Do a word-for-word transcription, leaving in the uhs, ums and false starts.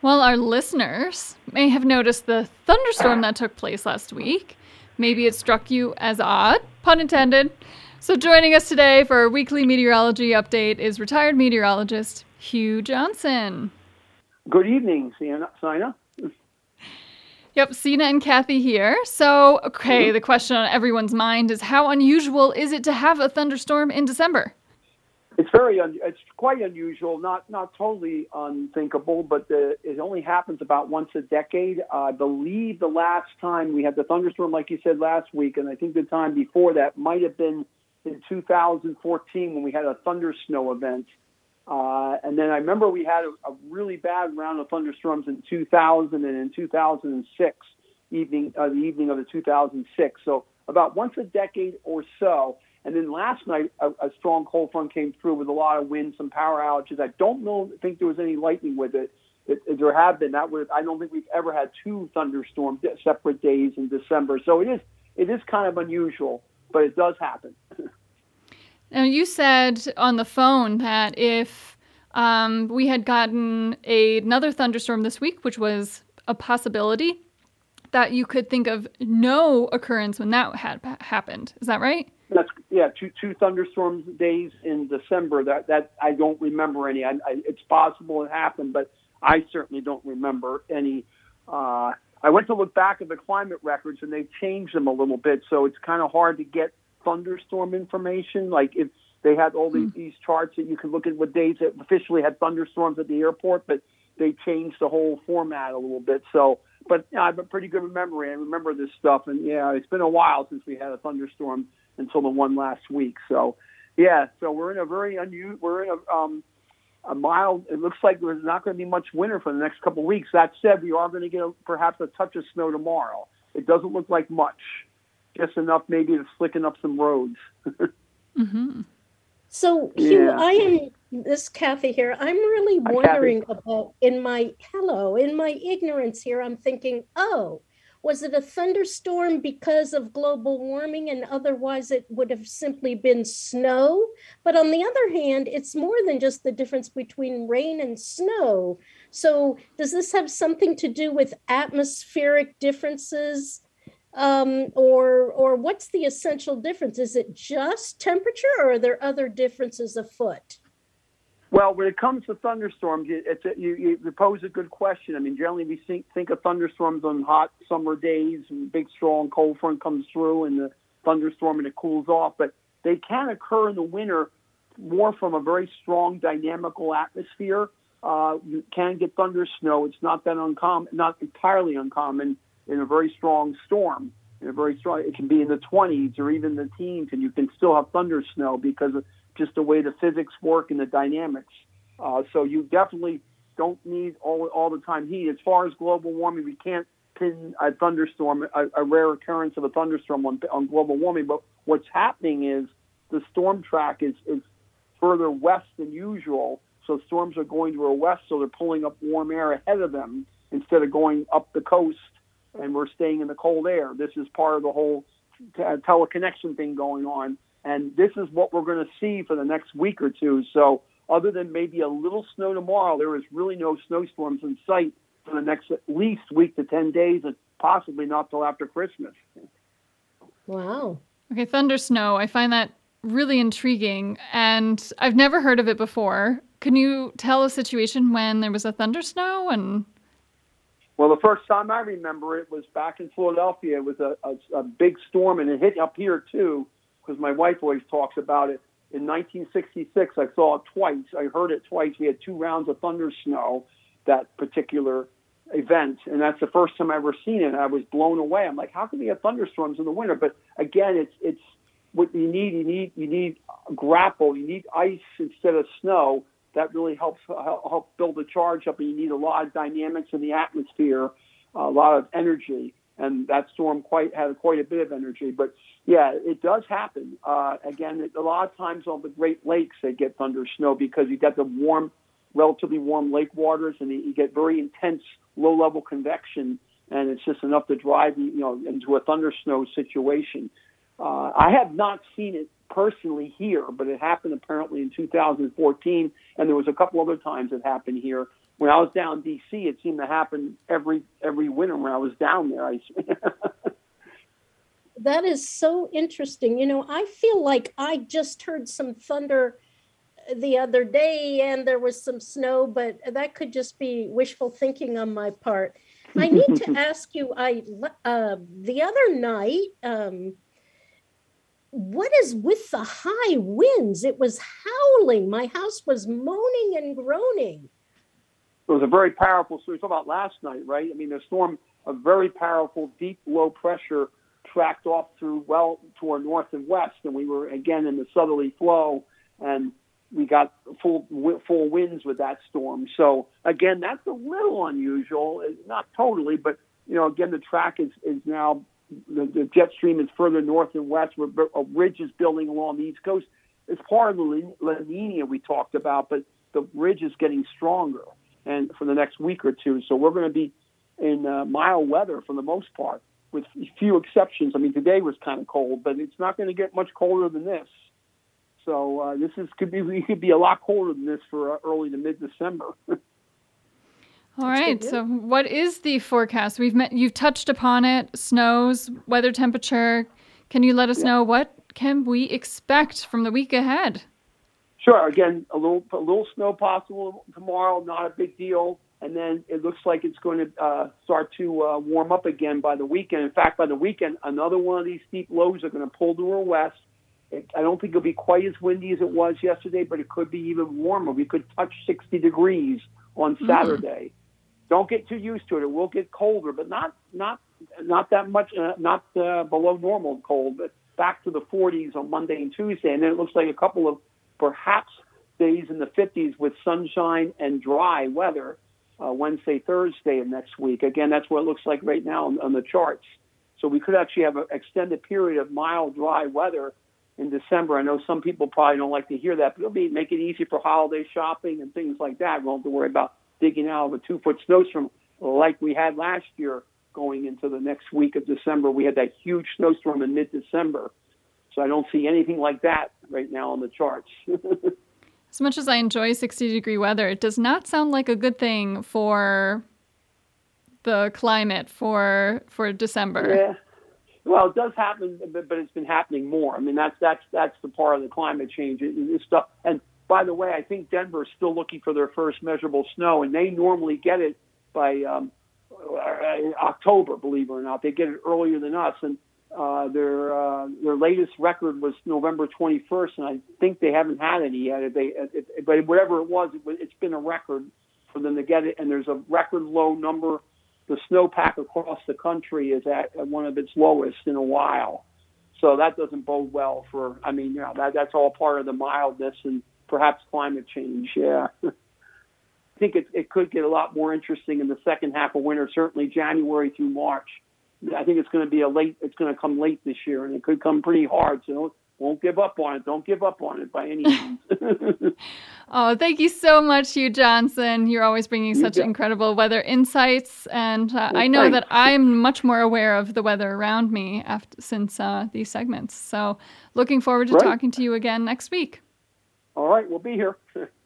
Well, our listeners may have noticed the thunderstorm that took place last week. Maybe it struck you as odd, pun intended. So joining us today for our weekly meteorology update is retired meteorologist Hugh Johnson. Good evening, Sina. Yep, Sina and Kathy here. So, okay, Mm-hmm. the question on everyone's mind is how unusual is it to have a thunderstorm in December? It's very, un- it's quite unusual. Not, not totally unthinkable, but the, it only happens about once a decade. Uh, I believe the last time we had the thunderstorm, like you said last week, and I think the time before that might have been in two thousand fourteen when we had a thunder snow event. Uh, and then I remember we had a, a really bad round of thunderstorms in two thousand and in two thousand six, evening, uh, the evening of the two thousand six. So about once a decade or so. And then last night, a, a strong cold front came through with a lot of wind, some power outages. I don't know, think there was any lightning with it. It, it there have been. That would, I don't think we've ever had two thunderstorms separate days in December. So it is, it is kind of unusual, but it does happen. Now, you said on the phone that if um, we had gotten a, another thunderstorm this week, which was a possibility, that you could think of no occurrence when that had happened. Is that right? That's yeah, two two thunderstorms days in December. That that I don't remember any. I, I, it's possible it happened, but I certainly don't remember any. Uh, I went to look back at the climate records, and they've changed them a little bit, so it's kind of hard to get thunderstorm information. Like if they had all these, these charts that you can look at what days that officially had thunderstorms at the airport, but they changed the whole format a little bit. So, but yeah, I have a pretty good memory. I remember this stuff, and yeah, it's been a while since we had a thunderstorm until the one last week. So, yeah, so we're in a very unusual, we're in a, um, a mild, it looks like there's not going to be much winter for the next couple of weeks. That said, we are going to get a, perhaps a touch of snow tomorrow. It doesn't look like much, just enough maybe to slicken up some roads. Mm-hmm. So, Hugh, yeah. I am, this Kathy here, I'm really Hi, wondering Kathy. about, in my, hello, in my ignorance here, I'm thinking, oh, was it a thunderstorm because of global warming and otherwise it would have simply been snow? But on the other hand, it's more than just the difference between rain and snow. So does this have something to do with atmospheric differences? Um, or or what's the essential difference? Is it just temperature or are there other differences afoot? Well, when it comes to thunderstorms, it's a, you, you pose a good question. I mean, generally we think, think of thunderstorms on hot summer days, and big, strong cold front comes through, and the thunderstorm and it cools off. But they can occur in the winter more from a very strong dynamical atmosphere. Uh, you can get thunder snow. It's not that uncommon, not entirely uncommon in a very strong storm. In a very strong, it can be in the twenties or even the teens, and you can still have thunder snow because of just the way the physics work and the dynamics. Uh, so you definitely don't need all all the time heat. As far as global warming, we can't pin a thunderstorm, a, a rare occurrence of a thunderstorm on, on global warming. But what's happening is the storm track is, is further west than usual. So storms are going to our west, so they're pulling up warm air ahead of them instead of going up the coast, and we're staying in the cold air. This is part of the whole t- teleconnection thing going on. And this is what we're going to see for the next week or two. So other than maybe a little snow tomorrow, there is really no snowstorms in sight for the next at least week to ten days, and possibly not till after Christmas. Wow. Okay, thunder snow. I find that really intriguing, and I've never heard of it before. Can you tell a situation when there was a thunder snow? And well, the first time I remember it was back in Philadelphia. It was a, a, a big storm, and it hit up here too, because my wife always talks about it. In nineteen sixty-six, I saw it twice. I heard it twice. We had two rounds of thunder snow, that particular event, and that's the first time I ever seen it. And I was blown away. I'm like, how can we have thunderstorms in the winter? But again, it's it's what you need. You need you need grapple. You need ice instead of snow. That really helps help build the charge up. And you need a lot of dynamics in the atmosphere, a lot of energy. And that storm quite had quite a bit of energy. But yeah, it does happen. Uh, again, a lot of times on the Great Lakes, they get thunder snow because you get the warm, relatively warm lake waters, and you get very intense low-level convection, and it's just enough to drive you, you know, into a thunder snow situation. Uh, I have not seen it personally here, but it happened apparently in two thousand fourteen, and there was a couple other times it happened here. when I was down in D C, it seemed to happen every every winter when I was down there. I, that is so interesting. You know, I feel like I just heard some thunder the other day and there was some snow, but that could just be wishful thinking on my part. I need to ask you, I uh, the other night, um, what is with the high winds? It was howling. My house was moaning and groaning. It was a very powerful storm. We talked about last night, right? I mean, the storm, a very powerful, deep, low pressure tracked off through well toward north and west, and we were again in the southerly flow, and we got full full winds with that storm. So again, that's a little unusual, not totally, but you know, again, the track is is now the, the jet stream is further north and west. Where a ridge is building along the east coast. It's part of the La Nina we talked about, but the ridge is getting stronger, and for the next week or two. So we're going to be in uh, mild weather for the most part, with few exceptions. I mean, today was kind of cold, but it's not going to get much colder than this. So uh, this is could be we could be a lot colder than this for uh, early to mid December. All right. So what is the forecast? We've met, you've touched upon it. Snows, weather temperature. Can you let us yeah. know what can we expect from the week ahead? Sure. Again, a little a little snow possible tomorrow. Not a big deal. And then it looks like it's going to uh, start to uh, warm up again by the weekend. In fact, by the weekend, another one of these steep lows are going to pull to our west. It, I don't think it'll be quite as windy as it was yesterday, but it could be even warmer. We could touch sixty degrees on Saturday. Mm. Don't get too used to it. It will get colder, but not not not that much, uh, not uh, below normal cold, but back to the forties on Monday and Tuesday. And then it looks like a couple of perhaps days in the fifties with sunshine and dry weather. Uh, Wednesday, Thursday of next week. Again, that's what it looks like right now on, on the charts. So we could actually have an extended period of mild, dry weather in December. I know some people probably don't like to hear that, but it'll be make it easy for holiday shopping and things like that. We won't have to worry about digging out of a two-foot snowstorm like we had last year going into the next week of December. We had that huge snowstorm in mid-December. So I don't see anything like that right now on the charts. As much as I enjoy sixty-degree weather, it does not sound like a good thing for the climate for for December. Yeah, well, it does happen, but, but it's been happening more. I mean, that's that's that's the part of the climate change. It, it's stuff. And by the way, I think Denver is still looking for their first measurable snow, and they normally get it by um, October. Believe it or not, they get it earlier than us. And Uh, their uh, their latest record was November twenty-first, and I think they haven't had any yet. They, it, it, but whatever it was, it, it's been a record for them to get it. And there's a record low number. The snowpack across the country is at one of its lowest in a while. So that doesn't bode well for. I mean, you know, that that's all part of the mildness and perhaps climate change. Yeah. I think it it could get a lot more interesting in the second half of winter. Certainly January through March. I think it's going to be a late. It's going to come late this year, and it could come pretty hard. So don't, won't give up on it. Don't give up on it by any means. Oh, thank you so much, Hugh Johnson. You're always bringing such you incredible weather insights, and uh, well, I know thanks. that I'm much more aware of the weather around me after since uh, these segments. So, looking forward to right. talking to you again next week. All right, we'll be here.